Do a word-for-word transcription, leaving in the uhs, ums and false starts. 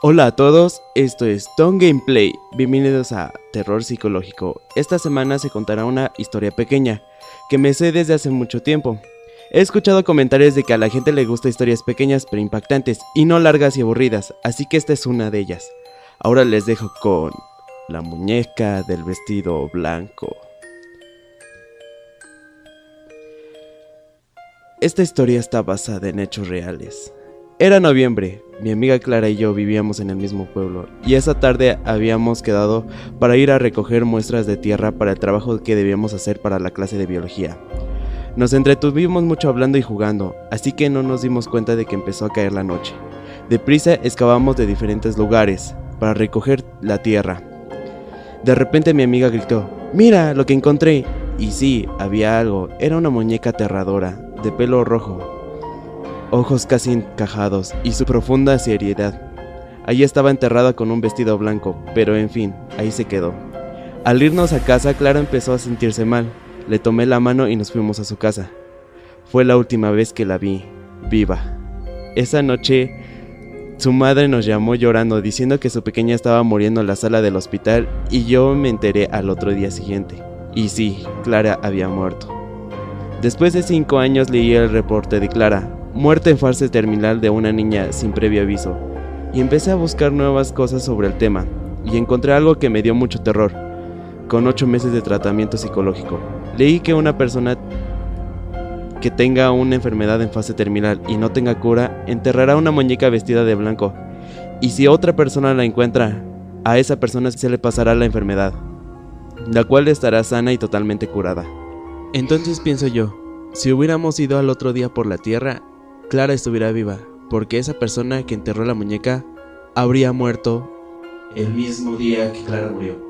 Hola a todos, esto es Tom Gameplay, bienvenidos a Terror Psicológico. Esta semana se contará una historia pequeña, que me sé desde hace mucho tiempo. He escuchado comentarios de que a la gente le gusta historias pequeñas pero impactantes y no largas y aburridas, así que esta es una de ellas. Ahora les dejo con la muñeca del vestido blanco. Esta historia está basada en hechos reales. Era noviembre, mi amiga Clara y yo vivíamos en el mismo pueblo, y esa tarde habíamos quedado para ir a recoger muestras de tierra para el trabajo que debíamos hacer para la clase de biología. Nos entretuvimos mucho hablando y jugando, así que no nos dimos cuenta de que empezó a caer la noche. Deprisa excavamos de diferentes lugares para recoger la tierra. De repente mi amiga gritó: ¡Mira lo que encontré! Y sí, había algo, era una muñeca aterradora, de pelo rojo, ojos casi encajados y su profunda seriedad. Allí estaba enterrada con un vestido blanco, pero en fin, ahí se quedó. Al irnos a casa, Clara empezó a sentirse mal. Le tomé la mano y nos fuimos a su casa. Fue la última vez que la vi, viva. Esa noche, su madre nos llamó llorando, diciendo que su pequeña estaba muriendo en la sala del hospital, y yo me enteré al otro día siguiente. Y sí, Clara había muerto. Después de cinco años leí el reporte de Clara, muerte en fase terminal de una niña sin previo aviso, y empecé a buscar nuevas cosas sobre el tema, y encontré algo que me dio mucho terror. Con ocho meses de tratamiento psicológico, leí que una persona que tenga una enfermedad en fase terminal y no tenga cura, enterrará una muñeca vestida de blanco, y si otra persona la encuentra, a esa persona se le pasará la enfermedad, la cual estará sana y totalmente curada. Entonces pienso yo, si hubiéramos ido al otro día por la tierra, Clara estuviera viva, porque esa persona que enterró la muñeca habría muerto el mismo día que Clara murió.